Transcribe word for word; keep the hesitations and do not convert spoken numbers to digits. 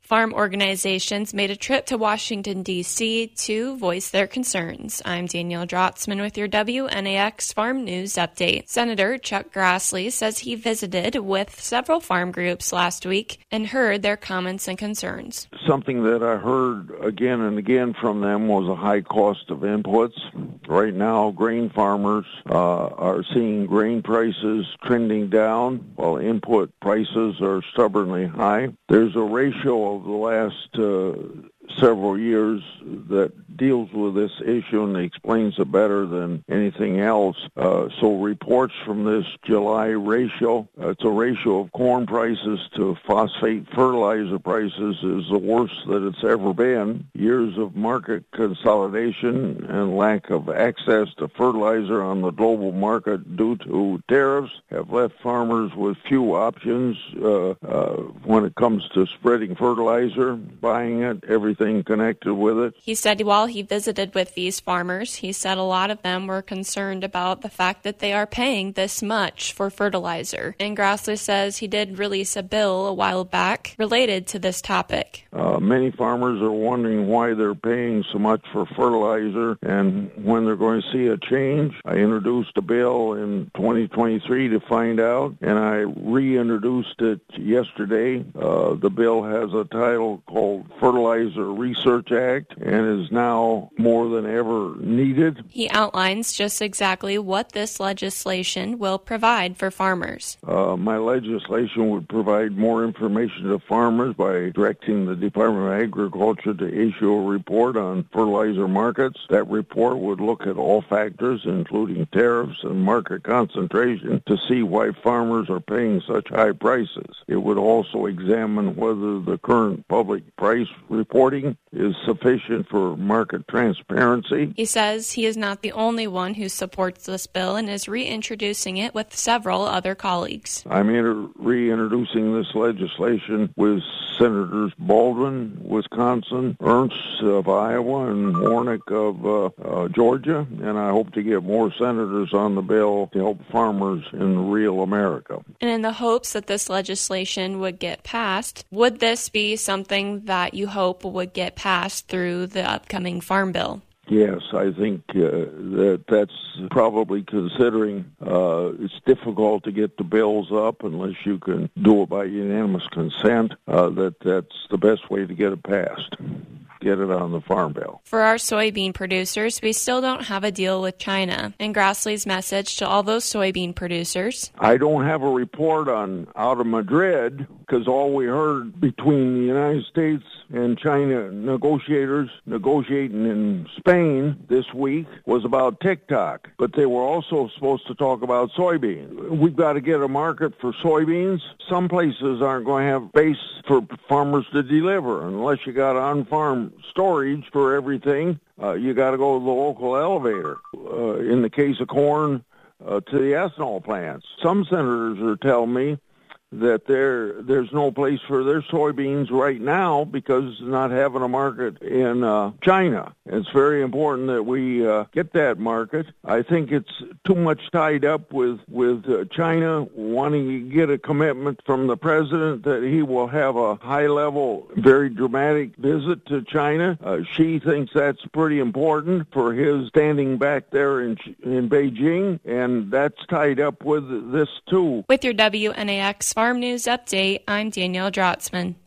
Farm organizations made a trip to Washington, D C to voice their concerns. I'm Danielle Drotzman with your W N A X Farm News Update. Senator Chuck Grassley says he visited with several farm groups last week and heard their comments and concerns. Something that I heard again and again from them was a high cost of inputs. Right now, grain farmers uh, are seeing grain prices trending down while input prices are stubbornly high. There's a ratio of the last uh, several years that deals with this issue and explains it better than anything else. Uh, so reports from this July ratio, uh, it's a ratio of corn prices to phosphate fertilizer prices, is the worst that it's ever been. Years of market consolidation and lack of access to fertilizer on the global market due to tariffs have left farmers with few options uh, uh, when it comes to spreading fertilizer, buying it, everything connected with it. He said while he visited with these farmers, he said a lot of them were concerned about the fact that they are paying this much for fertilizer. And Grassley says he did release a bill a while back related to this topic. Uh, many farmers are wondering why they're paying so much for fertilizer and when they're going to see a change. I introduced a bill in twenty twenty-three to find out, and I reintroduced it yesterday. Uh, the bill has a title called Fertilizer Research Act and is now more than ever needed. He outlines just exactly what this legislation will provide for farmers. Uh, my legislation would provide more information to farmers by directing the Department of Agriculture to issue a report on fertilizer markets. That report would look at all factors, including tariffs and market concentration, to see why farmers are paying such high prices. It would also examine whether the current public price reporting is sufficient for market transparency. He says he is not the only one who supports this bill and is reintroducing it with several other colleagues. I'm inter- reintroducing this legislation with Senators Baldwin, Wisconsin, Ernst of Iowa, and Warnock of uh, uh, Georgia, and I hope to get more senators on the bill to help farmers in real America. And in the hopes that this legislation would get passed, would this be something that you hope would get passed through the upcoming Farm Bill? Yes, I think uh, that that's probably considering uh, it's difficult to get the bills up unless you can do it by unanimous consent, uh, that that's the best way to get it passed. Get it on the Farm Bill. For our soybean producers, we still don't have a deal with China. And Grassley's message to all those soybean producers: I don't have a report on out of Madrid because all we heard between the United States and China negotiators negotiating in Spain this week was about TikTok. But they were also supposed to talk about soybeans. We've got to get a market for soybeans. Some places aren't going to have base for farmers to deliver unless you got on-farm storage for everything. Uh, you got to go to the local elevator. Uh, in the case of corn, uh, to the ethanol plants. Some senators are telling me that there there's no place for their soybeans right now because not having a market in uh, China. It's very important that we uh, get that market. I think it's too much tied up with, with uh, China wanting to get a commitment from the president that he will have a high-level, very dramatic visit to China. Uh, Xi thinks that's pretty important for his standing back there in, in Beijing, and that's tied up with this too. With your W N A X Farm News Update, I'm Danielle Drotzman.